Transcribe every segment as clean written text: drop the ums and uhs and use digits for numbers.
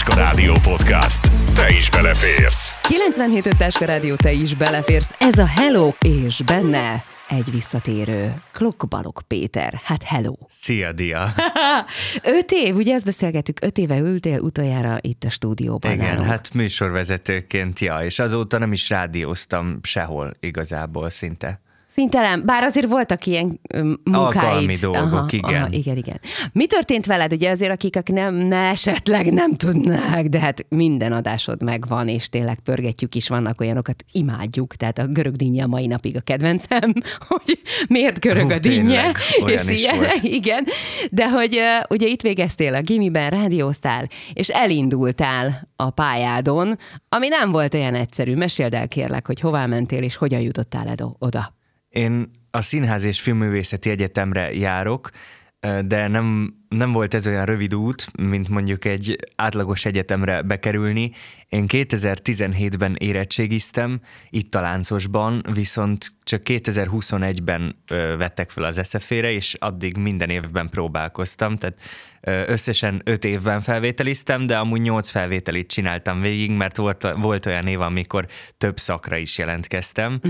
Táska Rádió Podcast. Te is beleférsz. 97.5 Táska Rádió, te is beleférsz. Ez a Hello, és benne egy visszatérő. Klok-Balog Péter. Hát hello. Szia, Dia. 5 év, ugye ezt beszélgettük, 5 éve ültél utoljára itt a stúdióban. Igen, nálunk. hát műsorvezetőként, és azóta nem is rádióztam sehol igazából szinte. Szintelen, bár azért voltak ilyen munkáid. Alkalmi dolgok, igen. Igen. Mi történt veled? Ugye azért, akik esetleg nem tudnák, de hát minden adásod megvan, és tényleg pörgetjük is, vannak olyanokat, imádjuk, tehát a görög dinnye a mai napig a kedvencem, hogy miért görög a dinnye. Tényleg, olyan és is ilyen, volt. igen, de hogy ugye itt végeztél a gimiben, rádióztál, és elindultál a pályádon, ami nem volt olyan egyszerű. Meséld el kérlek, hogy hová mentél, és hogyan jutottál oda. Én a Színház és Filmművészeti Egyetemre járok, de nem volt ez olyan rövid út, mint mondjuk egy átlagos egyetemre bekerülni. Én 2017-ben érettségiztem, itt a Láncosban, viszont csak 2021-ben vettek fel az SZF-re, és addig minden évben próbálkoztam, tehát összesen 5 évben felvételiztem, de amúgy 8 felvételit csináltam végig, mert volt olyan év, amikor több szakra is jelentkeztem.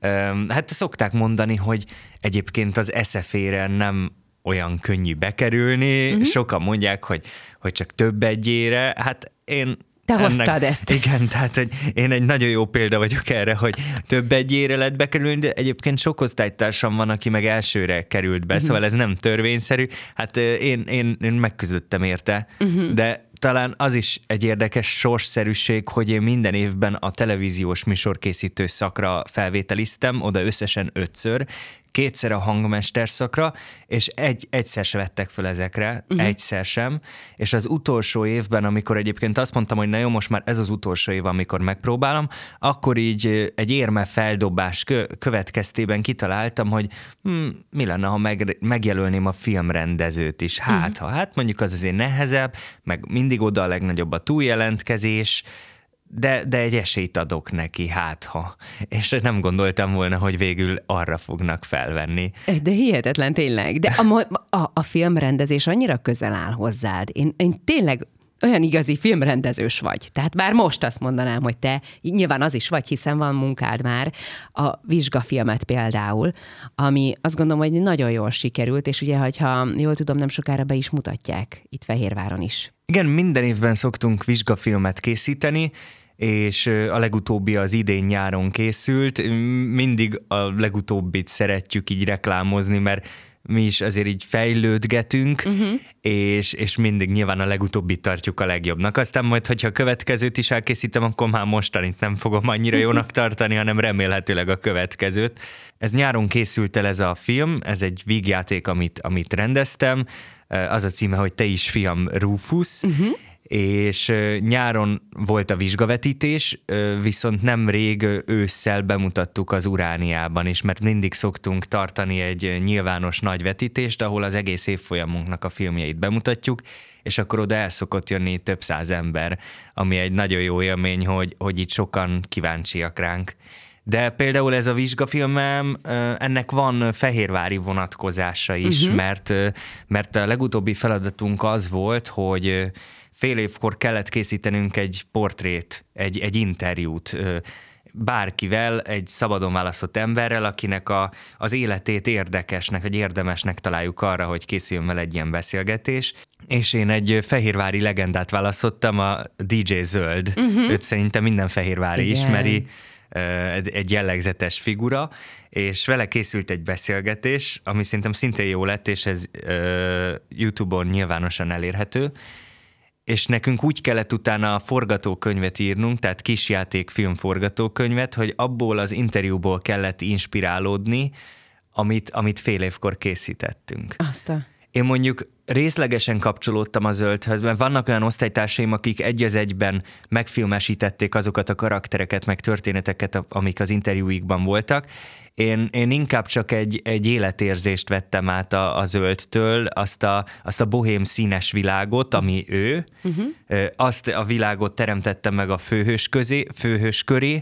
Hát szokták mondani, hogy egyébként az SZF-re nem olyan könnyű bekerülni, sokan mondják, hogy csak több egyére, hát én... Te hoztad ezt. Igen, tehát hogy én egy nagyon jó példa vagyok erre, hogy több egyére lehet bekerülni, de egyébként sok osztálytársam van, aki meg elsőre került be, szóval ez nem törvényszerű. Hát én megküzdöttem érte, de talán az is egy érdekes sorsszerűség, hogy én minden évben a televíziós műsorkészítő szakra felvételiztem, oda összesen 5-ször, 2-szer a hangmester szakra, és egyszer se vettek föl ezekre, egyszer sem, és az utolsó évben, amikor egyébként azt mondtam, hogy na jó, most már ez az utolsó év, amikor megpróbálom, akkor így egy érme feldobás következtében kitaláltam, hogy mi lenne, ha megjelölném a filmrendezőt is. Hát mondjuk az azért nehezebb, meg mindig oda a legnagyobb a túljelentkezés, de egy esélyt adok neki, és nem gondoltam volna, hogy végül arra fognak felvenni. De hihetetlen tényleg. De a filmrendezés annyira közel áll hozzád. Én tényleg olyan igazi filmrendezős vagy. Tehát már most azt mondanám, hogy te nyilván az is vagy, hiszen van munkád már, a vizsgafilmet például, ami azt gondolom, hogy nagyon jól sikerült, és ugye, ha jól tudom, nem sokára be is mutatják itt Fehérváron is. Igen, minden évben szoktunk vizsgafilmet készíteni, és a legutóbbi az idén nyáron készült. Mindig a legutóbbit szeretjük így reklámozni, mert mi is azért így fejlődgetünk, és mindig nyilván a legutóbbit tartjuk a legjobbnak. Aztán majd, hogyha a következőt is elkészítem, akkor már mostanit nem fogom annyira jónak tartani, hanem remélhetőleg a következőt. Ez nyáron készült el ez a film, ez egy vígjáték, amit rendeztem. Az a címe, hogy Te is fiam, Rufus, és nyáron volt a vizsgavetítés, viszont nemrég ősszel bemutattuk az Urániában is, mert mindig szoktunk tartani egy nyilvános nagy vetítést, ahol az egész évfolyamunknak a filmjeit bemutatjuk, és akkor oda el szokott jönni több száz ember, ami egy nagyon jó élmény, hogy itt sokan kíváncsiak ránk. De például ez a vizsgafilmem, ennek van fehérvári vonatkozása is, mert a legutóbbi feladatunk az volt, hogy fél évkor kellett készítenünk egy portrét, egy interjút bárkivel, egy szabadon választott emberrel, akinek az életét érdekesnek, vagy érdemesnek találjuk arra, hogy készüljön vele egy ilyen beszélgetés. És én egy fehérvári legendát választottam, a DJ Zöld. Őt szerintem minden fehérvári ismeri, egy jellegzetes figura, és vele készült egy beszélgetés, ami szerintem szintén jó lett, és ez YouTube-on nyilvánosan elérhető, és nekünk úgy kellett utána forgatókönyvet írnunk, tehát kisjátékfilm forgatókönyvet, hogy abból az interjúból kellett inspirálódni, amit fél évkor készítettünk. Én mondjuk részlegesen kapcsolódtam a Zöldhöz, mert vannak olyan osztálytársaim, akik egy az egyben megfilmesítették azokat a karaktereket, meg történeteket, amik az interjúikban voltak. Én inkább csak egy életérzést vettem át a Zöldtől, azt a bohém színes világot, ami ő, azt a világot teremtettem meg a főhős köré,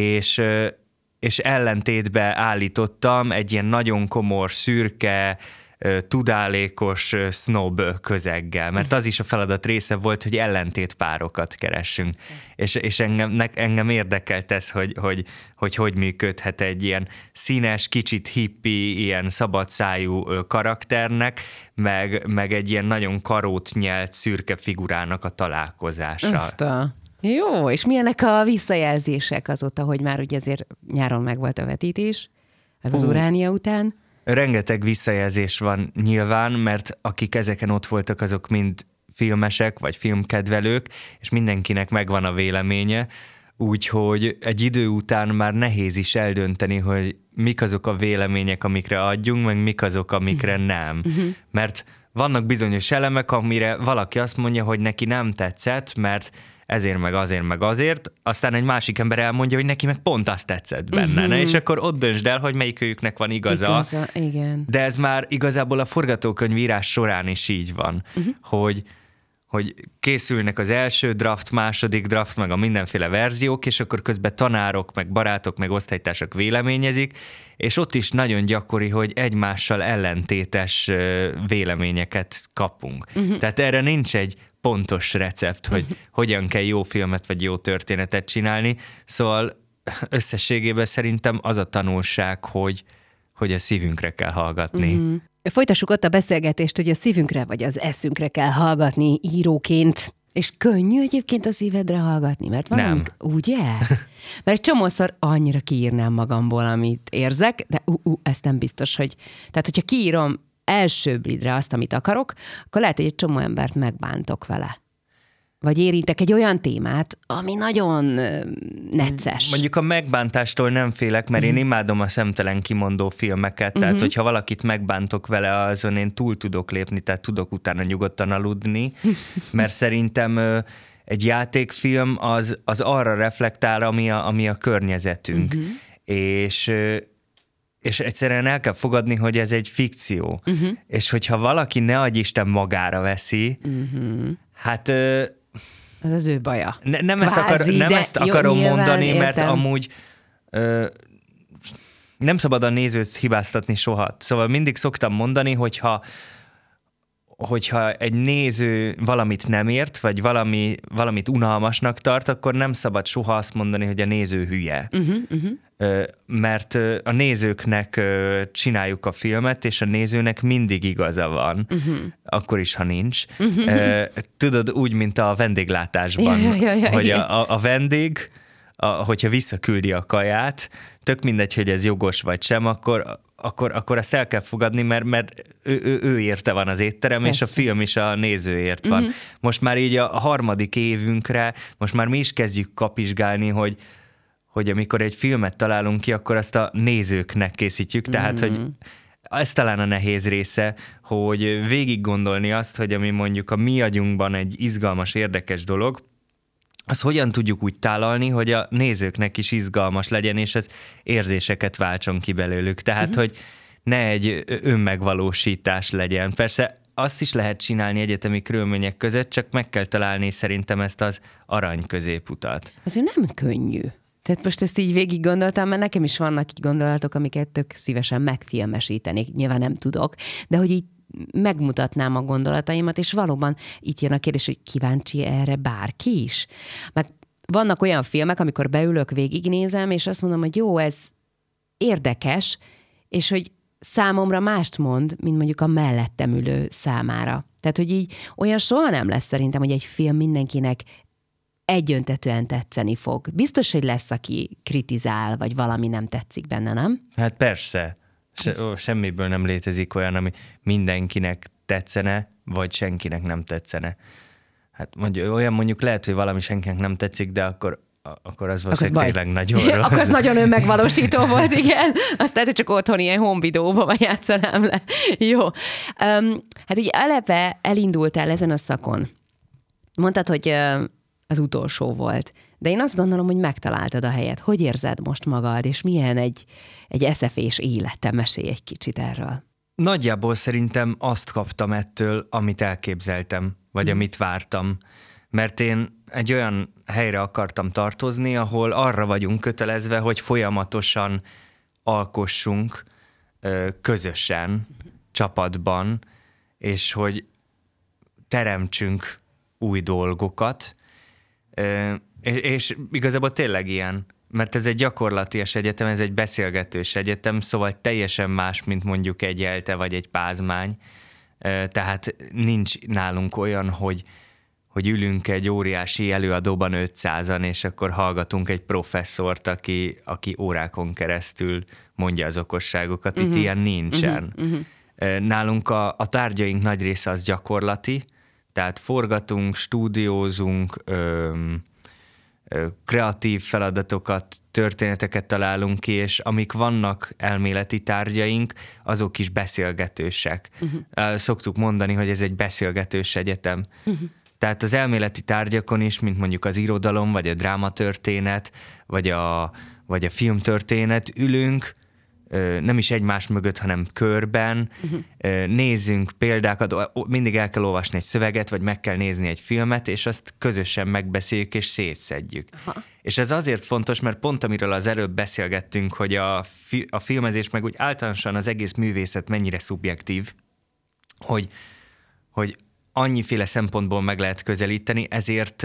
és ellentétbe állítottam egy ilyen nagyon komor, szürke, tudálékos snob közeggel, mert az is a feladat része volt, hogy ellentétpárokat keressünk. És engem érdekelt ez, hogy működhet egy ilyen színes, kicsit hippi, ilyen szabadszájú karakternek, meg egy ilyen nagyon karót nyelt szürke figurának a találkozása. Jó, és milyenek a visszajelzések azóta, hogy már ugye azért nyáron megvolt a vetítés, meg az Uránia után? Rengeteg visszajelzés van nyilván, mert akik ezeken ott voltak, azok mind filmesek, vagy filmkedvelők, és mindenkinek megvan a véleménye, úgyhogy egy idő után már nehéz is eldönteni, hogy mik azok a vélemények, amikre adjunk, meg mik azok, amikre nem. Mert vannak bizonyos elemek, amire valaki azt mondja, hogy neki nem tetszett, mert ezért, meg azért, aztán egy másik ember elmondja, hogy neki meg pont azt tetszett benne, és akkor ott döntsd el, hogy melyikőjüknek van igaza. Igen. De ez már igazából a forgatókönyvírás során is így van, hogy készülnek az első draft, második draft, meg a mindenféle verziók, és akkor közben tanárok, meg barátok, meg osztálytársak véleményezik, és ott is nagyon gyakori, hogy egymással ellentétes véleményeket kapunk. Tehát erre nincs egy pontos recept, hogy hogyan kell jó filmet vagy jó történetet csinálni, szóval összességében szerintem az a tanulság, hogy a szívünkre kell hallgatni. Folytassuk ott a beszélgetést, hogy a szívünkre vagy az eszünkre kell hallgatni íróként. És könnyű egyébként a szívedre hallgatni, mert valami, ugye? Mert csomószor annyira kiírnám magamból, amit érzek, de ezt nem biztos, hogy... Tehát, hogyha kiírom első blidre azt, amit akarok, akkor lehet, hogy egy csomó embert megbántok vele. Vagy érintek egy olyan témát, ami nagyon necces. Mondjuk a megbántástól nem félek, mert én imádom a szemtelen kimondó filmeket, tehát hogyha valakit megbántok vele, azon én túl tudok lépni, tehát tudok utána nyugodtan aludni, mert szerintem egy játékfilm az arra reflektál, ami a környezetünk. És egyszerűen el kell fogadni, hogy ez egy fikció. És hogyha valaki ne adj Isten magára veszi, hát... Az az ő baja. Nem ezt akarom mondani, értem. Mert amúgy nem szabad a nézőt hibáztatni soha. Szóval mindig szoktam mondani, hogyha egy néző valamit nem ért, vagy valamit unalmasnak tart, akkor nem szabad soha azt mondani, hogy a néző hülye. Mert a nézőknek csináljuk a filmet, és a nézőnek mindig igaza van, akkor is, ha nincs. Tudod, úgy, mint a vendéglátásban, hogy a vendég, hogyha visszaküldi a kaját, tök mindegy, hogy ez jogos vagy sem, akkor azt el kell fogadni, mert ő érte van az étterem, persze. És a film is a nézőért van. Most már így a harmadik évünkre, most már mi is kezdjük kapizsgálni, hogy amikor egy filmet találunk ki, akkor azt a nézőknek készítjük, tehát, hogy ez talán a nehéz része, hogy végig gondolni azt, hogy ami mondjuk a mi agyunkban egy izgalmas, érdekes dolog, azt hogyan tudjuk úgy tálalni, hogy a nézőknek is izgalmas legyen, és ez érzéseket váltson ki belőlük. Tehát, hogy ne egy önmegvalósítás legyen. Persze azt is lehet csinálni egyetemi körülmények között, csak meg kell találni szerintem ezt az arany középutat. Azért nem könnyű. Tehát most ezt így végig gondoltam, mert nekem is vannak így gondolatok, amiket tök szívesen megfilmesítenék. Nyilván nem tudok, de hogy így megmutatnám a gondolataimat, és valóban itt jön a kérdés, hogy kíváncsi erre bárki is. Meg vannak olyan filmek, amikor beülök, végignézem, és azt mondom, hogy jó, ez érdekes, és hogy számomra mást mond, mint mondjuk a mellettem ülő számára. Tehát, hogy így olyan soha nem lesz szerintem, hogy egy film mindenkinek egyöntetően tetszeni fog. Biztos, hogy lesz, aki kritizál, vagy valami nem tetszik benne, nem? Hát persze. Semmiből nem létezik olyan, ami mindenkinek tetszene, vagy senkinek nem tetszene. Hát mondjuk lehet, hogy valami senkinek nem tetszik, de akkor az valószínűleg tényleg nagyon rossz. Akkor az nagyon önmegvalósító volt, igen. Azt lehet, hogy csak otthon ilyen home videóba játszanám le. Jó. Hát ugye eleve elindultál ezen a szakon. Mondtad, hogy az utolsó volt. De én azt gondolom, hogy megtaláltad a helyet. Hogy érzed most magad, és milyen egy eszefés élete? Mesélj egy kicsit erről. Nagyjából szerintem azt kaptam ettől, amit elképzeltem, vagy amit vártam. Mert én egy olyan helyre akartam tartozni, ahol arra vagyunk kötelezve, hogy folyamatosan alkossunk közösen. csapatban, és hogy teremtsünk új dolgokat, és igazából tényleg ilyen, mert ez egy gyakorlatias egyetem, ez egy beszélgetős egyetem, szóval teljesen más, mint mondjuk egy ELTE vagy egy Pázmány, tehát nincs nálunk olyan, hogy ülünk egy óriási előadóban 500-an, és akkor hallgatunk egy professzort, aki órákon keresztül mondja az okosságokat. Itt ilyen nincsen. Nálunk a tárgyaink nagy része az gyakorlati, tehát forgatunk, stúdiózunk, kreatív feladatokat, történeteket találunk ki, és amik vannak elméleti tárgyaink, azok is beszélgetősek. Szoktuk mondani, hogy ez egy beszélgetős egyetem. Tehát az elméleti tárgyakon is, mint mondjuk az irodalom, vagy a drámatörténet, vagy a filmtörténet ülünk, nem is egymás mögött, hanem körben, nézzünk példákat, mindig el kell olvasni egy szöveget, vagy meg kell nézni egy filmet, és azt közösen megbeszéljük és szétszedjük. Aha. És ez azért fontos, mert pont amiről az előbb beszélgettünk, hogy a filmezés, meg úgy általánosan az egész művészet mennyire szubjektív, hogy annyiféle szempontból meg lehet közelíteni, ezért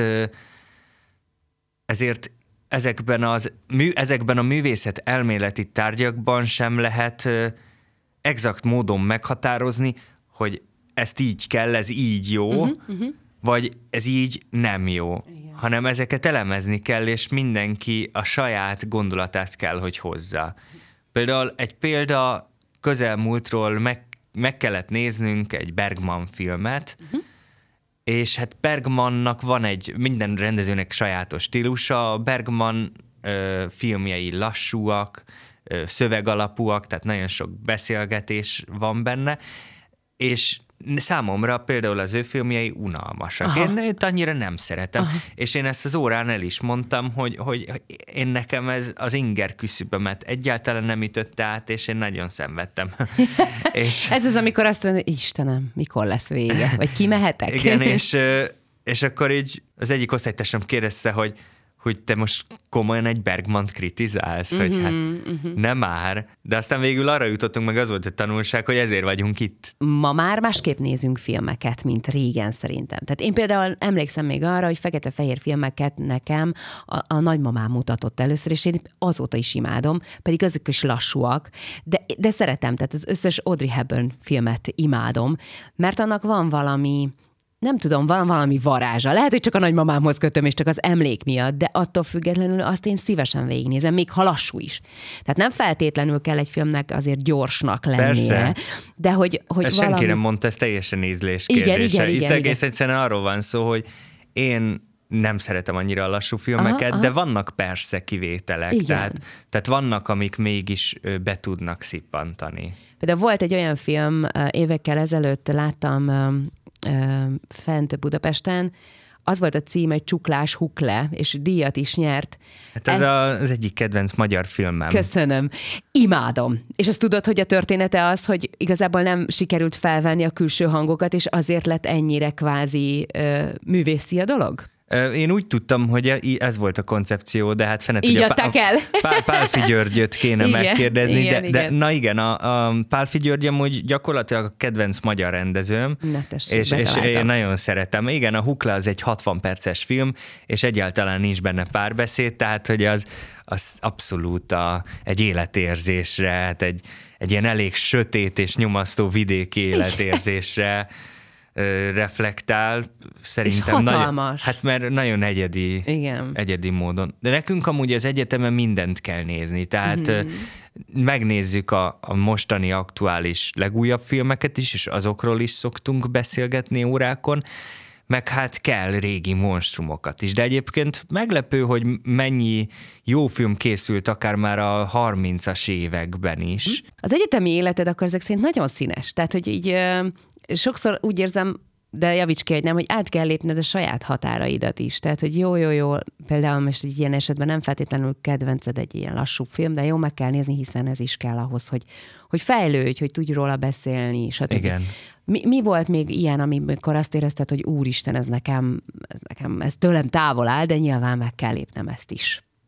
ezekben a művészet elméleti tárgyakban sem lehet exakt módon meghatározni, hogy ezt így kell, ez így jó, vagy ez így nem jó, hanem ezeket elemezni kell, és mindenki a saját gondolatát kell, hogy hozza. Például egy példa közelmúltról meg kellett néznünk egy Bergman filmet, és hát Bergmannak van minden rendezőnek sajátos stílusa, Bergman filmjei lassúak, szövegalapúak, tehát nagyon sok beszélgetés van benne, és számomra például az ő filmjei unalmasak. Én őt annyira nem szeretem, és én ezt az órán el is mondtam, hogy én nekem ez az inger küszöbömet egyáltalán nem ütötte át, és én nagyon szenvedtem. És ez az, amikor azt mondja, Istenem, mikor lesz vége? Vagy kimehetek? Igen, és akkor így az egyik osztálytársam kérdezte, hogy te most komolyan egy Bergmant kritizálsz, hogy hát nem már. De aztán végül arra jutottunk, meg az volt a tanulság, hogy ezért vagyunk itt. Ma már másképp nézünk filmeket, mint régen szerintem. Tehát én például emlékszem még arra, hogy fekete-fehér filmeket nekem a nagymamám mutatott először, és én azóta is imádom, pedig azok is lassúak, de szeretem, tehát az összes Audrey Hepburn filmet imádom, mert annak van valami, nem tudom, van valami varázsa. Lehet, hogy csak a nagymamámhoz kötöm, és csak az emlék miatt, de attól függetlenül azt én szívesen végignézem, még ha lassú is. Tehát nem feltétlenül kell egy filmnek azért gyorsnak lennie. Persze. De hogy ezt valami... senki nem mondta, ez teljesen ízlés kérdése. Itt egész egyszerűen arról van szó, hogy én nem szeretem annyira a lassú filmeket, de vannak persze kivételek. Tehát vannak, amik mégis be tudnak szippantani. Például volt egy olyan film, évekkel ezelőtt láttam fent Budapesten, az volt a cím, egy Csuklás Hukle, és díjat is nyert. Hát ez az egyik kedvenc magyar filmem. Köszönöm. Imádom. És azt tudod, hogy a története az, hogy igazából nem sikerült felvenni a külső hangokat, és azért lett ennyire kvázi művészi a dolog? Én úgy tudtam, hogy ez volt a koncepció, de hát fene tudja, Pálffy Györgyöt kéne megkérdezni, igen. De na igen, a Pálffy György amúgy gyakorlatilag a kedvenc magyar rendezőm, és én nagyon szeretem. Igen, a Hukla az egy 60 perces film, és egyáltalán nincs benne párbeszéd, tehát hogy az abszolút egy életérzésre, hát egy ilyen elég sötét és nyomasztó vidéki életérzésre reflektál, szerintem. És hatalmas. Hát mert nagyon egyedi módon. De nekünk amúgy az egyetemen mindent kell nézni, tehát megnézzük a mostani aktuális legújabb filmeket is, és azokról is szoktunk beszélgetni órákon, meg hát kell régi monstrumokat is. De egyébként meglepő, hogy mennyi jó film készült akár már a 30-as években is. Az egyetemi életed akkor ezek szerint nagyon színes. Tehát, hogy így sokszor úgy érzem, de javíts ki, hogy nem, hogy át kell lépned a saját határaidat is. Tehát, hogy jó, például most egy ilyen esetben nem feltétlenül kedvenced egy ilyen lassú film, de jó, meg kell nézni, hiszen ez is kell ahhoz, hogy fejlődj, hogy tudj róla beszélni. Igen. Mi volt még ilyen, amikor azt érezted, hogy úristen, ez tőlem távol áll, de nyilván meg kell lépnem ezt is?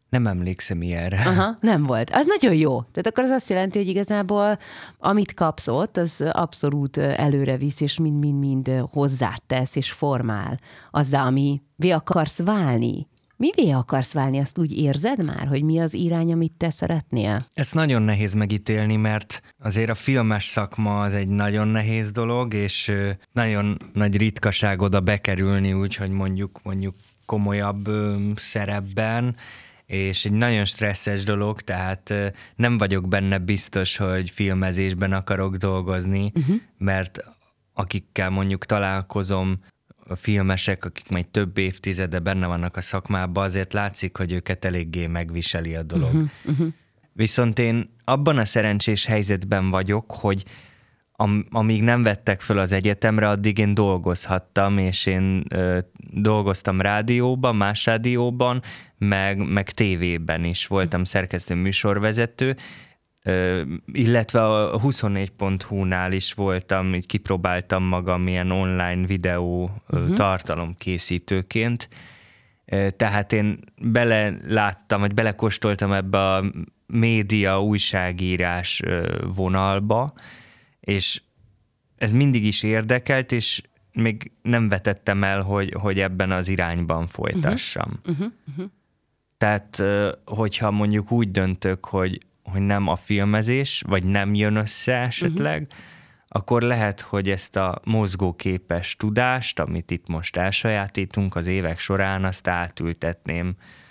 Nem emlékszem ilyenre. Aha, nem volt. Az nagyon jó. Tehát akkor az azt jelenti, hogy igazából amit kapsz ott, az abszolút előre visz, és mind hozzátesz, és formál azzá, amivé akarsz válni. Mivé akarsz válni? Azt úgy érzed már, hogy mi az irány, amit te szeretnél? Ezt nagyon nehéz megítélni, mert azért a filmes szakma az egy nagyon nehéz dolog, és nagyon nagy ritkaság oda bekerülni, úgyhogy mondjuk komolyabb szerepben, és egy nagyon stresszes dolog, tehát nem vagyok benne biztos, hogy filmezésben akarok dolgozni, mert akikkel mondjuk találkozom, a filmesek, akik majd több évtizede benne vannak a szakmában, azért látszik, hogy őket eléggé megviseli a dolog. Viszont én abban a szerencsés helyzetben vagyok, hogy amíg nem vettek föl az egyetemre, addig én dolgozhattam, és én dolgoztam rádióban, más rádióban, meg tévében is. Voltam szerkesztő műsorvezető, illetve a 24.hu-nál is voltam, így kipróbáltam magam ilyen online videó tartalomkészítőként. Tehát én beleláttam, vagy belekóstoltam ebbe a média újságírás vonalba, és ez mindig is érdekelt, és még nem vetettem el, hogy ebben az irányban folytassam. Tehát, hogyha mondjuk úgy döntök, hogy nem a filmezés, vagy nem jön össze esetleg, akkor lehet, hogy ezt a mozgóképes tudást, amit itt most elsajátítunk az évek során, azt átültetném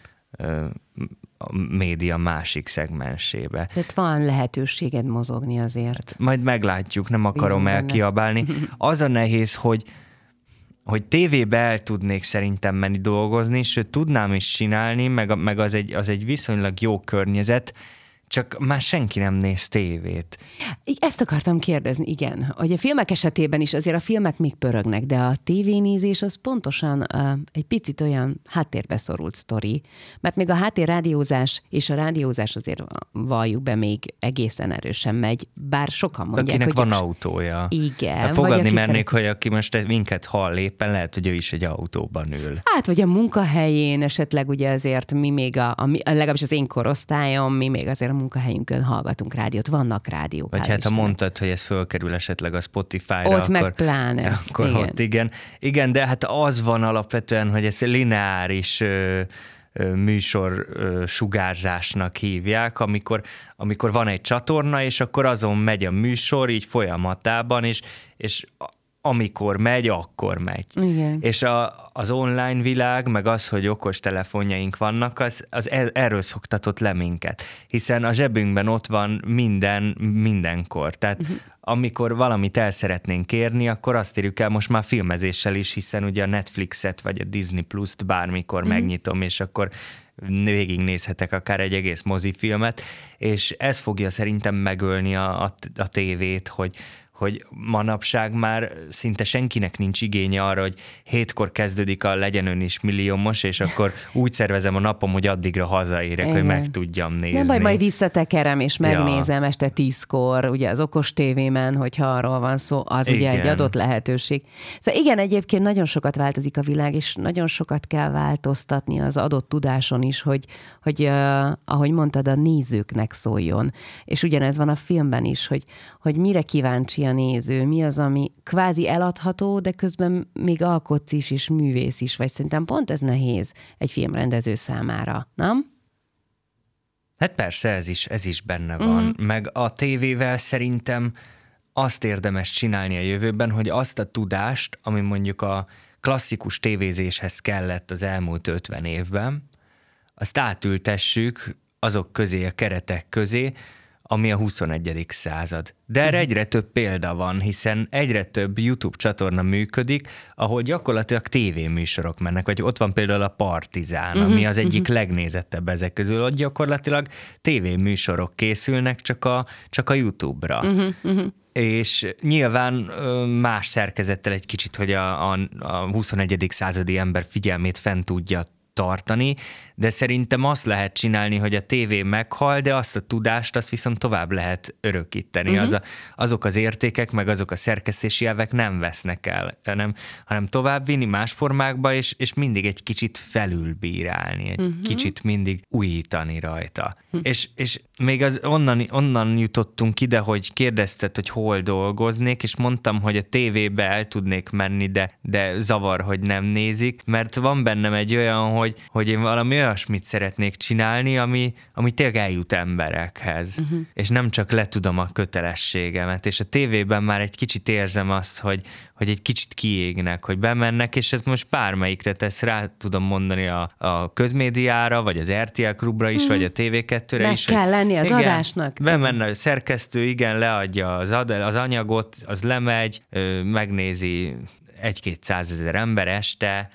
a média másik szegmensébe. Tehát van lehetőséged mozogni azért. Majd meglátjuk, nem akarom elkiabálni. Az a nehéz, hogy tévébe el tudnék szerintem menni dolgozni, sőt tudnám is csinálni, meg az egy viszonylag jó környezet, csak már senki nem néz tévét. Ezt akartam kérdezni, igen. Hogy a filmek esetében is azért a filmek még pörögnek, de a tévénézés az pontosan egy picit olyan háttérbe szorult sztori, mert még a háttérrádiózás és a rádiózás azért valljuk be még egészen erősen megy, bár sokan mondják, akinek hogy... van autója. Igen. Fogadni mennék, hogy aki most minket hall éppen, lehet, hogy ő is egy autóban ül. Hát, vagy a munkahelyén esetleg ugye azért mi még legalábbis az én korosztályom, mi még azért a munkahelyünkön hallgatunk rádiót, vannak rádiók. Vagy hát ha mondtad, hogy ez fölkerül esetleg a Spotify-ra, ott meg pláne. Akkor igen. Ott igen. Igen, de hát az van alapvetően, hogy ezt lineáris műsor sugárzásnak hívják, amikor van egy csatorna, és akkor azon megy a műsor így folyamatában, és amikor megy, akkor megy. Igen. És az online világ, meg az, hogy okos telefonjaink vannak, az erről szoktatott le minket. Hiszen a zsebünkben ott van mindenkor. Tehát amikor valamit el szeretnénk kérni, akkor azt írjuk el most már filmezéssel is, hiszen ugye a Netflixet vagy a Disney Plus-t bármikor megnyitom, és akkor végignézhetek akár egy egész mozifilmet, és ez fogja szerintem megölni a tévét, hogy manapság már szinte senkinek nincs igénye arra, hogy 7-kor kezdődik a Legyen Ön is milliómos, és akkor úgy szervezem a napom, hogy addigra hazaérek, hogy meg tudjam nézni. Nem baj, majd visszatekerem, és megnézem este 10-kor, ugye az okos tévémen, hogyha arról van szó, az ugye egy adott lehetőség. Szóval igen, egyébként nagyon sokat változik a világ, és nagyon sokat kell változtatni az adott tudáson is, hogy ahogy mondtad, a nézőknek szóljon. És ugyanez van a filmben is, hogy mire kíváncsi a néző, mi az, ami kvázi eladható, de közben még alkotsz is, és művész is, vagy szerintem pont ez nehéz egy filmrendező számára, nem? Hát persze, ez is benne van. Meg a tévével szerintem azt érdemes csinálni a jövőben, hogy azt a tudást, ami mondjuk a klasszikus tévézéshez kellett az elmúlt 50 évben, azt átültessük azok közé, a keretek közé, ami a 21. század. De erre egyre több példa van, hiszen egyre több YouTube csatorna működik, ahol gyakorlatilag tévéműsorok mennek, vagy ott van például a Partizán, ami az egyik legnézettebb ezek közül, ott gyakorlatilag tévéműsorok készülnek csak a YouTube-ra. És nyilván más szerkezettel egy kicsit, hogy a 21. századi ember figyelmét fent tudja tartani, de szerintem azt lehet csinálni, hogy a tévé meghal, de azt a tudást, azt viszont tovább lehet örökíteni. Azok az értékek, meg azok a szerkesztési elvek nem vesznek el, hanem továbbvinni más formákba, és mindig egy kicsit felülbírálni, egy kicsit mindig újítani rajta. És még onnan jutottunk ide, hogy kérdezted, hogy hol dolgoznék, és mondtam, hogy a tévébe el tudnék menni, de zavar, hogy nem nézik, mert van bennem egy olyan, hogy én valami olyasmit szeretnék csinálni, ami tényleg eljut emberekhez, és nem csak letudom a kötelességemet, és a tévében már egy kicsit érzem azt, hogy egy kicsit kiégnek, hogy bemennek, és ezt most bármelyikre tesz, rá tudom mondani a közmédiára, vagy az RTL Klubra is, vagy a TV2-re is. Meg kell lenni az adásnak. Bemenne a szerkesztő, igen, leadja az anyagot, az lemegy, megnézi 1-200 000 ember este,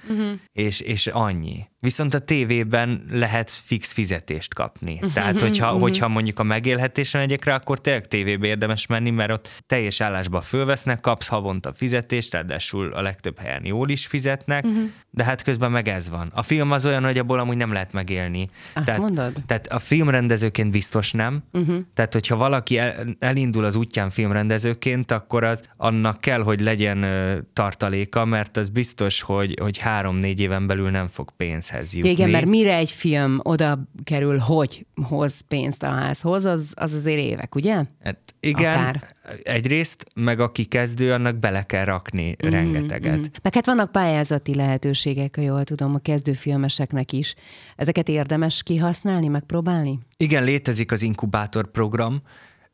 és annyi. Viszont a tévében lehet fix fizetést kapni. Tehát, hogyha mondjuk a megélhetésre megyek rá, akkor tényleg tévébe érdemes menni, mert ott teljes állásba fölvesznek, kapsz havonta fizetést, ráadásul a legtöbb helyen jól is fizetnek, de hát közben meg ez van. A film az olyan, hogy abból amúgy nem lehet megélni. Azt mondod? Tehát a filmrendezőként biztos nem. Tehát, hogyha valaki elindul az útján filmrendezőként, akkor annak kell, hogy legyen tartaléka, mert az biztos, hogy 3-4 éven belül nem fog pénzhez jutni. Igen, mert mire egy film oda kerül, hogy hoz pénzt a házhoz, az azért évek, ugye? Hát igen, akár. Egyrészt, meg aki kezdő, annak bele kell rakni rengeteget. Meg hát vannak pályázati lehetőségek, ha jól tudom, a kezdőfilmeseknek is. Ezeket érdemes kihasználni, megpróbálni? Igen, létezik az inkubátor program,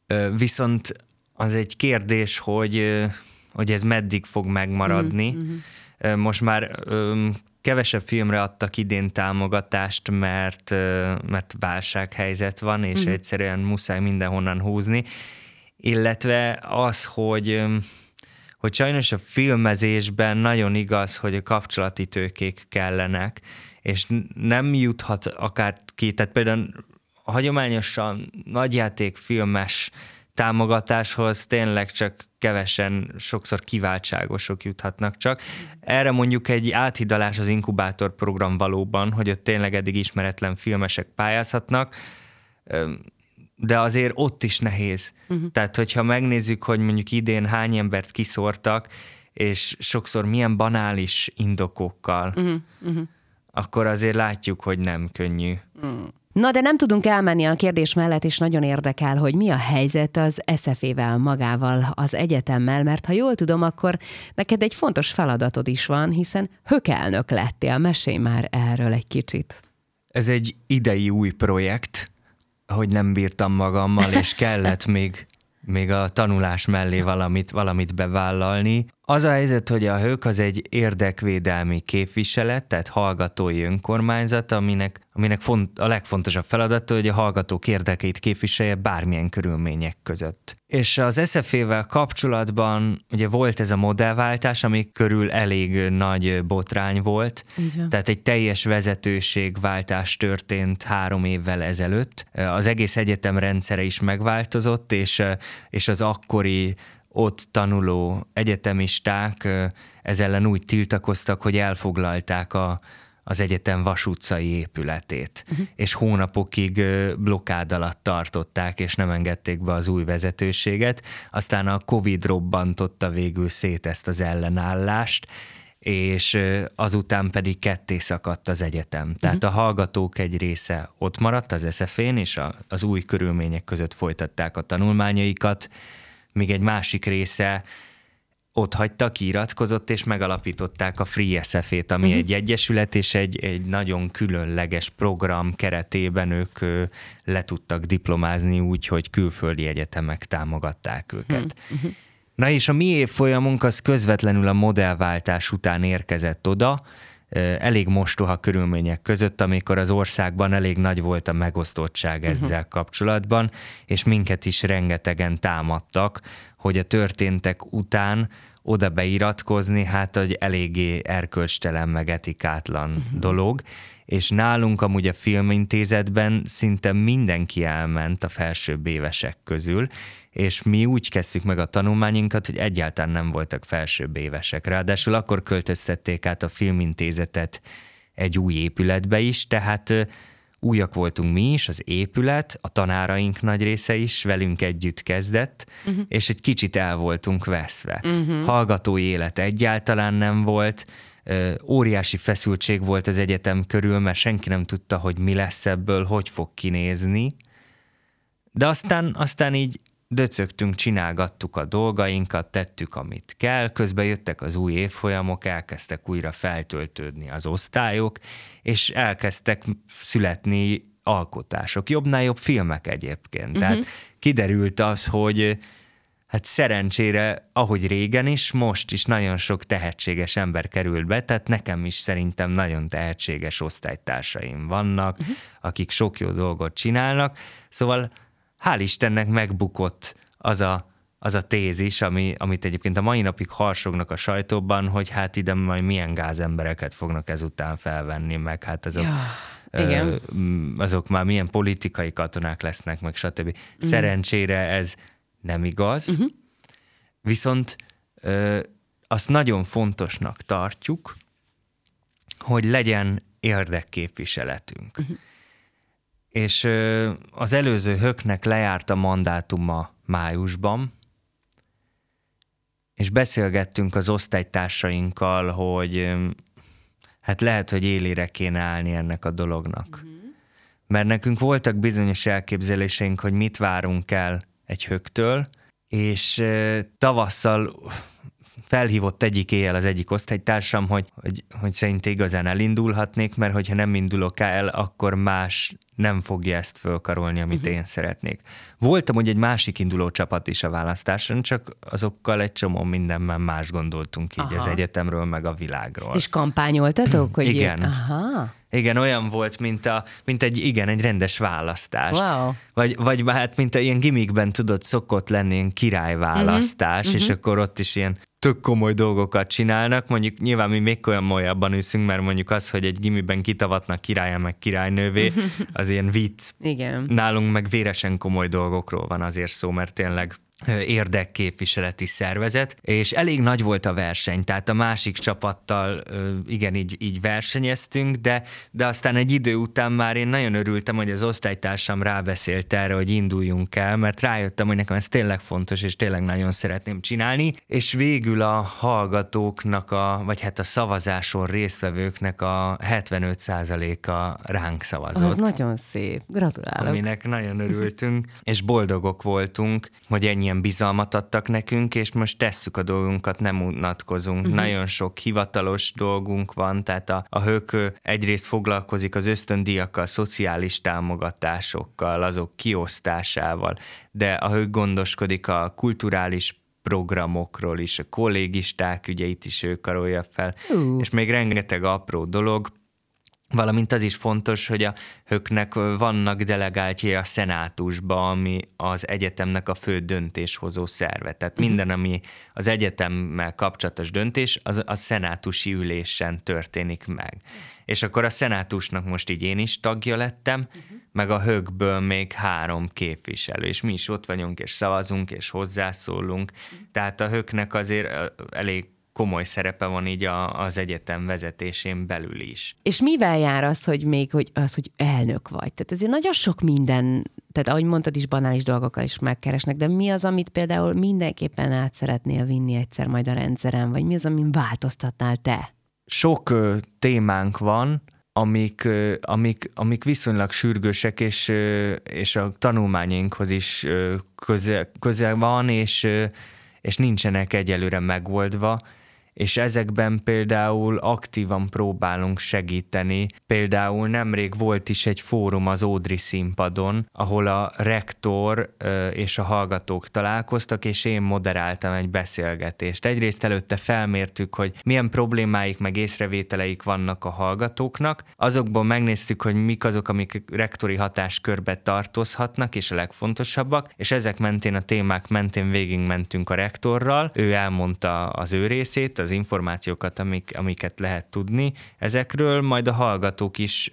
viszont az egy kérdés, hogy ez meddig fog megmaradni. Most már kevesebb filmre adtak idén támogatást, mert válsághelyzet van, és egyszerűen muszáj mindenhonnan húzni. Illetve az, hogy sajnos a filmezésben nagyon igaz, hogy a kapcsolati tőkék kellenek, és nem juthat akár ki, tehát például hagyományosan nagyjátékfilmes támogatáshoz tényleg csak kevesen, sokszor kiváltságosok juthatnak csak. Erre mondjuk egy áthidalás az inkubátor program valóban, hogy ott tényleg eddig ismeretlen filmesek pályázhatnak, de azért ott is nehéz. Tehát, hogyha megnézzük, hogy mondjuk idén hány embert kiszórtak, és sokszor milyen banális indokokkal, akkor azért látjuk, hogy nem könnyű. Na, de nem tudunk elmenni a kérdés mellett, és nagyon érdekel, hogy mi a helyzet az SZF-vel magával, az egyetemmel, mert ha jól tudom, akkor neked egy fontos feladatod is van, hiszen hökelnök lettél. Mesélj már erről egy kicsit. Ez egy idei új projekt, hogy nem bírtam magammal, és kellett még a tanulás mellé valamit bevállalni. Az a helyzet, hogy a HÖK az egy érdekvédelmi képviselet, tehát hallgatói önkormányzat, aminek a legfontosabb feladata, hogy a hallgatók érdekeit képviselje bármilyen körülmények között. És az SZF-vel kapcsolatban ugye volt ez a modellváltás, ami körül elég nagy botrány volt. Tehát egy teljes vezetőségváltás történt 3 évvel ezelőtt. Az egész egyetem rendszere is megváltozott, és az akkori ott tanuló egyetemisták ez ellen úgy tiltakoztak, hogy elfoglalták az egyetem vasutcai épületét, és hónapokig blokkád alatt tartották, és nem engedték be az új vezetőséget. Aztán a Covid robbantotta végül szét ezt az ellenállást, és azután pedig ketté szakadt az egyetem. Tehát a hallgatók egy része ott maradt az SZF-én, és az új körülmények között folytatták a tanulmányaikat, míg egy másik része ott hagyta, kiiratkozott, és megalapították a Free SF-ét, ami egy egyesület, és egy nagyon különleges program keretében ők le tudtak diplomázni úgy, hogy külföldi egyetemek támogatták őket. Na és a mi évfolyamunk az közvetlenül a modellváltás után érkezett oda, elég mostoha körülmények között, amikor az országban elég nagy volt a megosztottság ezzel kapcsolatban, és minket is rengetegen támadtak, hogy a történtek után oda beiratkozni, hát hogy eléggé erkölcstelen meg etikátlan dolog, és nálunk amúgy a Filmintézetben szinte mindenki elment a felsőbb évesek közül, és mi úgy kezdtük meg a tanulmányunkat, hogy egyáltalán nem voltak felsőbb évesek. Ráadásul akkor költöztették át a Filmintézetet egy új épületbe is, tehát újak voltunk mi is, az épület, a tanáraink nagy része is velünk együtt kezdett, és egy kicsit el voltunk veszve. Hallgatói élet egyáltalán nem volt, óriási feszültség volt az egyetem körül, mert senki nem tudta, hogy mi lesz ebből, hogy fog kinézni. De aztán így döcögtünk, csinálgattuk a dolgainkat, tettük, amit kell, közben jöttek az új évfolyamok, elkezdtek újra feltöltődni az osztályok, és elkezdtek születni alkotások, jobbnál jobb filmek egyébként. Tehát kiderült az, hogy hát szerencsére, ahogy régen is, most is nagyon sok tehetséges ember került be, tehát nekem is szerintem nagyon tehetséges osztálytársaim vannak, akik sok jó dolgot csinálnak, szóval hál' Istennek megbukott az a tézis, amit egyébként a mai napig harsognak a sajtóban, hogy hát ide majd milyen gázembereket fognak ezután felvenni, meg hát azok már milyen politikai katonák lesznek, meg stb. Szerencsére ez nem igaz, viszont azt nagyon fontosnak tartjuk, hogy legyen érdekképviseletünk. És az előző höknek lejárt a mandátuma májusban, és beszélgettünk az osztálytársainkkal, hogy hát lehet, hogy élére kéne állni ennek a dolognak. Mert nekünk voltak bizonyos elképzeléseink, hogy mit várunk el egy höktől, és tavasszal felhívott egyik éjjel az egyik osztálytársam, hogy szerinte igazán elindulhatnék, mert hogyha nem indulok el, akkor más nem fogja ezt fölkarolni, amit én szeretnék. Voltam, hogy egy másik induló csapat is a választáson, csak azokkal egy csomó mindenben más gondoltunk így az egyetemről, meg a világról. És kampányoltatok? Hogy igen. Igen, olyan volt, mint egy rendes választás. Wow. Vagy hát, mint ilyen gimikben tudod, szokott lenni ilyen királyválasztás, és akkor ott is ilyen tök komoly dolgokat csinálnak. Mondjuk nyilván mi még olyan molyabban üszünk, mert mondjuk az, hogy egy gimiben kitavatnak királya meg királynővé, az ilyen vicc. Igen. Nálunk meg véresen komoly dolgokról van azért szó, mert tényleg érdekképviseleti szervezet, és elég nagy volt a verseny, tehát a másik csapattal igen, így versenyeztünk, de aztán egy idő után már én nagyon örültem, hogy az osztálytársam rábeszélt erre, hogy induljunk el, mert rájöttem, hogy nekem ez tényleg fontos, és tényleg nagyon szeretném csinálni, és végül a hallgatóknak, vagy hát a szavazáson résztvevőknek a 75%-a ránk szavazott. Az nagyon szép, gratulálok. Aminek nagyon örültünk, és boldogok voltunk, hogy ennyien bizalmat adtak nekünk, és most tesszük a dolgunkat, nem unatkozunk. Nagyon sok hivatalos dolgunk van, tehát a HÖK egyrészt foglalkozik az ösztöndíjakkal, szociális támogatásokkal, azok kiosztásával, de a HÖK gondoskodik a kulturális programokról is, a kollégisták ügyeit is ő karolja fel, és még rengeteg apró dolog. Valamint az is fontos, hogy a HÖK-nek vannak delegáltjai a szenátusba, ami az egyetemnek a fő döntéshozó szerve. Tehát minden, ami az egyetemmel kapcsolatos döntés, az a szenátusi ülésen történik meg. És akkor a szenátusnak most így én is tagja lettem, meg a HÖK-ből még 3 képviselő, és mi is ott vagyunk, és szavazunk, és hozzászólunk. Tehát a HÖK-nek azért elég komoly szerepe van így az egyetem vezetésén belül is. És mivel jár az, hogy elnök vagy? Tehát azért nagyon sok minden, tehát ahogy mondtad is, banális dolgokkal is megkeresnek, de mi az, amit például mindenképpen át szeretnél vinni egyszer majd a rendszeren, vagy mi az, amin változtatnál te? Sok témánk van, amik viszonylag sürgősek, és a tanulmányainkhoz is közel van, és nincsenek egyelőre megoldva, és ezekben például aktívan próbálunk segíteni. Például nemrég volt is egy fórum az Ódri színpadon, ahol a rektor és a hallgatók találkoztak, és én moderáltam egy beszélgetést. Egyrészt előtte felmértük, hogy milyen problémáik meg észrevételeik vannak a hallgatóknak. Azokból megnéztük, hogy mik azok, amik rektori hatáskörbe tartozhatnak, és a legfontosabbak, és ezek mentén, a témák mentén végigmentünk a rektorral. Ő elmondta az ő részét, az információkat, amiket lehet tudni ezekről, majd a hallgatók is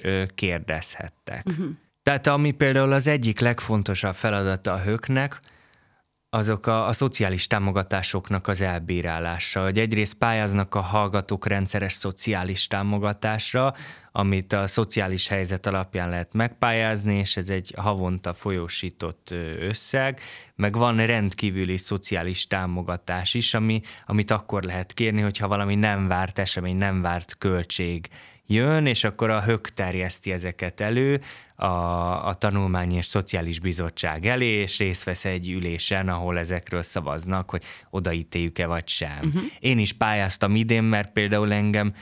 kérdezhettek. Tehát ami például az egyik legfontosabb feladata a HÖK-nek, azok a szociális támogatásoknak az elbírálása, hogy egyrészt pályáznak a hallgatók rendszeres szociális támogatásra, amit a szociális helyzet alapján lehet megpályázni, és ez egy havonta folyósított összeg, meg van rendkívüli szociális támogatás is, amit akkor lehet kérni, hogyha valami nem várt esemény, nem várt költség jön, és akkor a HÖK terjeszti ezeket elő a Tanulmányi és Szociális Bizottság elé, és részt vesz egy ülésen, ahol ezekről szavaznak, hogy odaítéljük-e vagy sem. Én is pályáztam idén, mert például engem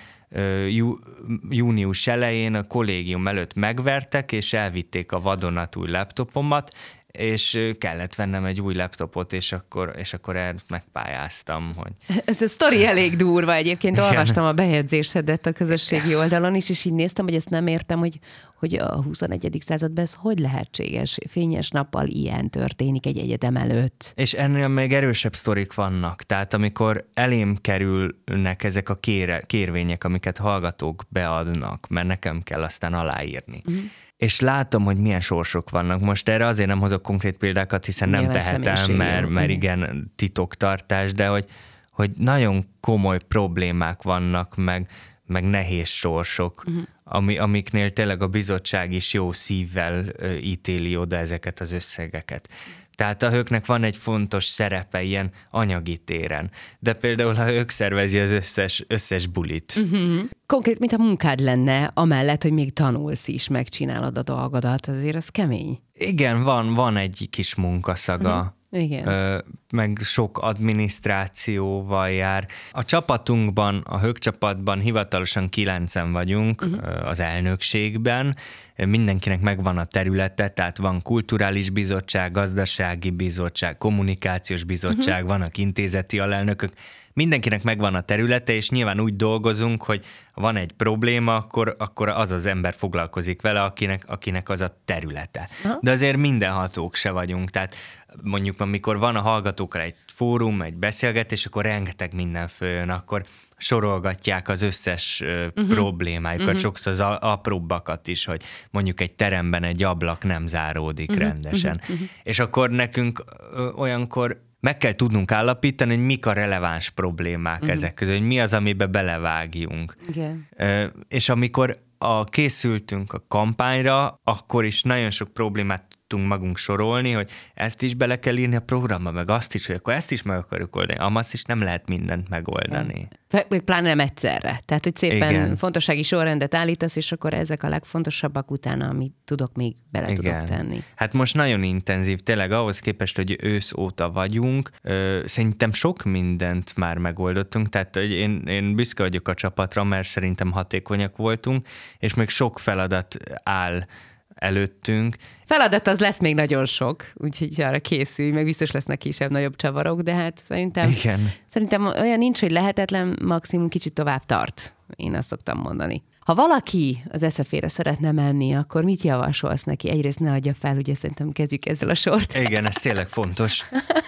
június elején a kollégium előtt megvertek, és elvitték a vadonatúj laptopomat, és kellett vennem egy új laptopot, és akkor ezt megpályáztam. Hogy... Ez a sztori elég durva egyébként. Olvastam a bejegyzésedet a közösségi oldalon is, és így néztem, hogy ezt nem értem, hogy a 21. században ez hogy lehetséges? Fényes nappal ilyen történik egy egyetem előtt. És ennél még erősebb sztorik vannak. Tehát amikor elém kerülnek ezek a kérvények, amiket hallgatók beadnak, mert nekem kell aztán aláírni. És látom, hogy milyen sorsok vannak. Most erre azért nem hozok konkrét példákat, hiszen nem tehetem, mert igen, titoktartás, de hogy nagyon komoly problémák vannak, meg nehéz sorsok, amiknél tényleg a bizottság is jó szívvel ítéli oda ezeket az összegeket. Tehát a HÖK-nek van egy fontos szerepe ilyen anyagi téren. De például a HÖK szervezi az összes bulit. Konkrét, mint a munkád lenne, amellett, hogy még tanulsz is, megcsinálod a dolgodat, azért az kemény. Igen, van egy kis munkaszaga. Igen. Meg sok adminisztrációval jár. A csapatunkban, a HÖK csapatban hivatalosan 9-en vagyunk az elnökségben. Mindenkinek megvan a területe, tehát van kulturális bizottság, gazdasági bizottság, kommunikációs bizottság, vannak intézeti alelnökök. Mindenkinek megvan a területe, és nyilván úgy dolgozunk, hogy van egy probléma, akkor az ember foglalkozik vele, akinek az a területe. De azért mindenhatók se vagyunk, tehát mondjuk amikor van a hallgatókkal egy fórum, egy beszélgetés, akkor rengeteg minden följön, akkor sorolgatják az összes problémájukat, sokszor az apróbbakat is, hogy mondjuk egy teremben egy ablak nem záródik rendesen. És akkor nekünk olyankor meg kell tudnunk állapítani, hogy mik a releváns problémák ezek közül, hogy mi az, amiben belevágjunk. Igen. És amikor készültünk a kampányra, akkor is nagyon sok problémát tudtunk magunk sorolni, hogy ezt is bele kell írni a programba, meg azt is, hogy akkor ezt is meg akarjuk oldani. Azt is nem lehet mindent megoldani. Pláne nem egyszerre. Tehát, hogy szépen fontossági sorrendet állítasz, és akkor ezek a legfontosabbak utána, amit tudok, még bele tudok tenni. Hát most nagyon intenzív, tényleg ahhoz képest, hogy ősz óta vagyunk, szerintem sok mindent már megoldottunk, tehát hogy én büszke vagyok a csapatra, mert szerintem hatékonyak voltunk, és még sok feladat áll előttünk. Feladat az lesz még nagyon sok, úgyhogy arra készülj, meg biztos lesznek kisebb-nagyobb csavarok, de hát szerintem olyan nincs, hogy lehetetlen, maximum kicsit tovább tart. Én azt szoktam mondani. Ha valaki az SZF-ére szeretne menni, akkor mit javasolsz neki? Egyrészt ne adja fel, ugye szerintem kezdjük ezzel a sort. Igen, ez tényleg fontos.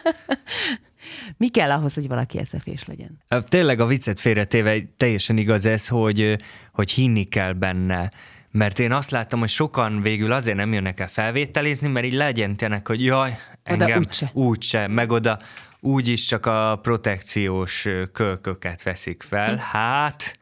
Mi kell ahhoz, hogy valaki SZF-és legyen? Tényleg a viccet félretéve teljesen igaz ez, hogy hinni kell benne. Mert én azt láttam, hogy sokan végül azért nem jönnek el felvételizni, mert így legyentenek, hogy jaj, engem úgyse, meg oda úgyis csak a protekciós kölköket veszik fel. Hát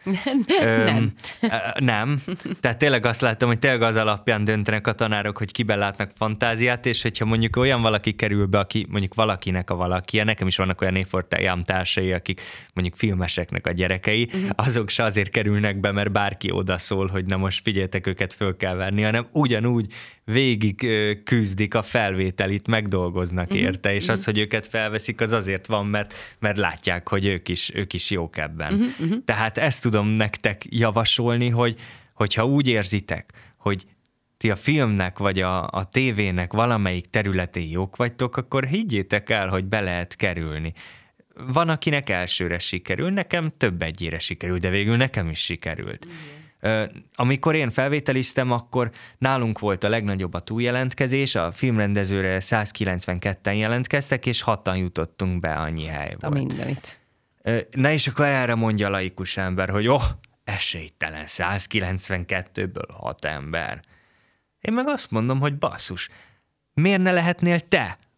nem. Tehát tényleg azt láttam, hogy tényleg az alapján döntenek a tanárok, hogy kiben látnak fantáziát, és hogyha mondjuk olyan valaki kerül be, aki mondjuk valakinek a valaki, nekem is vannak olyan évfolyam társai, akik mondjuk filmeseknek a gyerekei, azok se azért kerülnek be, mert bárki odaszól, hogy na most figyeljetek, őket föl kell venni, hanem ugyanúgy végig küzdik a felvételit, megdolgoznak érte, és az, hogy őket felveszik, az azért van, mert látják, hogy ők is jók ebben. Tehát ezt tudom nektek javasolni, hogyha úgy érzitek, hogy ti a filmnek vagy a tévének valamelyik területén jók vagytok, akkor higgyétek el, hogy be lehet kerülni. Van, akinek elsőre sikerül, nekem több egyére sikerül, de végül nekem is sikerült. Amikor én felvételiztem, akkor nálunk volt a legnagyobb a túljelentkezés, a filmrendezőre 192-en jelentkeztek, és 6-an jutottunk be, annyi hely volt. Mindenit. Na és akkor erre mondja a laikus ember, hogy esélytelen, 192-ből 6 ember. Én meg azt mondom, hogy basszus, miért ne lehetnél te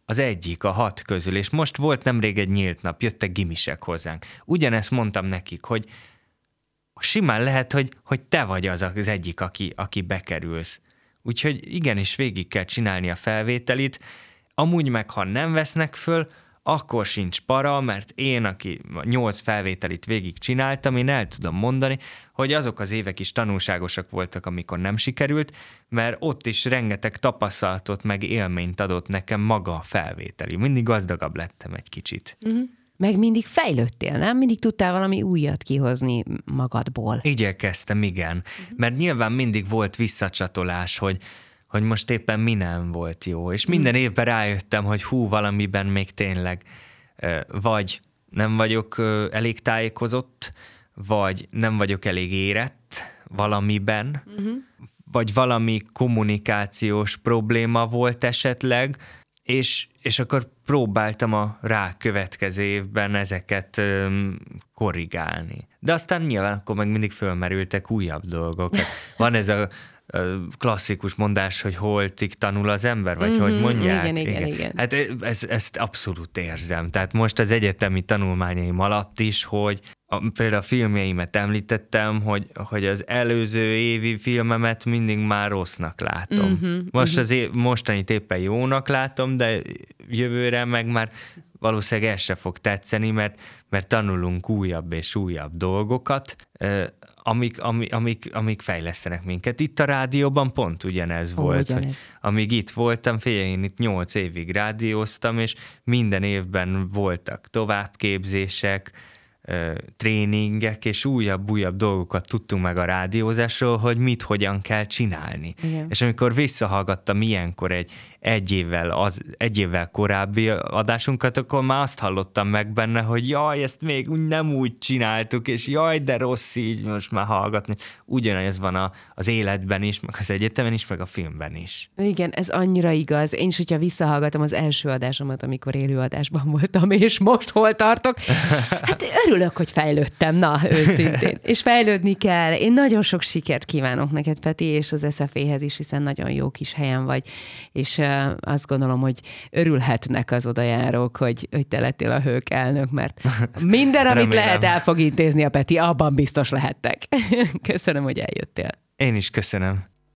az egyik a 6 közül, és most volt nemrég egy nyílt nap, jöttek gimisek hozzánk. Ugyanezt mondtam nekik, hogy simán lehet, hogy te vagy az egyik, aki bekerülsz. Úgyhogy igenis végig kell csinálni a felvételit, amúgy meg, ha nem vesznek föl, akkor sincs para, mert én, aki 8 felvételit végig csináltam, én el tudom mondani, hogy azok az évek is tanulságosak voltak, amikor nem sikerült, mert ott is rengeteg tapasztalatot meg élményt adott nekem maga a felvételi. Mindig gazdagabb lettem egy kicsit. Meg mindig fejlődtél, nem? Mindig tudtál valami újat kihozni magadból. Igyekeztem, igen. Mert nyilván mindig volt visszacsatolás, hogy most éppen mi nem volt jó. És minden évben rájöttem, hogy valamiben még tényleg vagy nem vagyok elég tájékozott, vagy nem vagyok elég érett valamiben, vagy valami kommunikációs probléma volt esetleg, és akkor próbáltam a rákövetkező évben ezeket korrigálni. De aztán nyilván akkor meg mindig fölmerültek újabb dolgok. Van ez a klasszikus mondás, hogy holtig tanul az ember, vagy hogy mondják? Igen. Hát ezt abszolút érzem. Tehát most az egyetemi tanulmányaim alatt is, hogy például a filmjeimet említettem, hogy az előző évi filmemet mindig már rossznak látom. Most az mostanit éppen jónak látom, de jövőre meg már valószínűleg ez se fog tetszeni, mert tanulunk újabb és újabb dolgokat, amik fejlesztenek minket. Itt a rádióban pont ugyanez volt. Hogy amíg itt voltam, én itt 8 évig rádióztam, és minden évben voltak továbbképzések, tréningek, és újabb dolgokat tudtunk meg a rádiózásról, hogy hogyan kell csinálni. Igen. És amikor visszahallgattam ilyenkor egy évvel korábbi adásunkat, akkor már azt hallottam meg benne, hogy jaj, ezt még nem úgy csináltuk, és jaj, de rossz így most már hallgatni. Ugyanez van az életben is, meg az egyetemen is, meg a filmben is. Igen, ez annyira igaz. Én is, hogyha visszahallgatom az első adásomat, amikor élőadásban voltam, és most hol tartok, hát örülök, hogy fejlődtem, őszintén. És fejlődni kell. Én nagyon sok sikert kívánok neked, Peti, és az SZF-hez is, hiszen nagyon jó kis helyen vagy, és azt gondolom, hogy örülhetnek az odajárók, hogy te lettél a hők elnök, mert minden, amit lehet, el fog intézni a Peti, abban biztos lehettek. Köszönöm, hogy eljöttél. Én is köszönöm.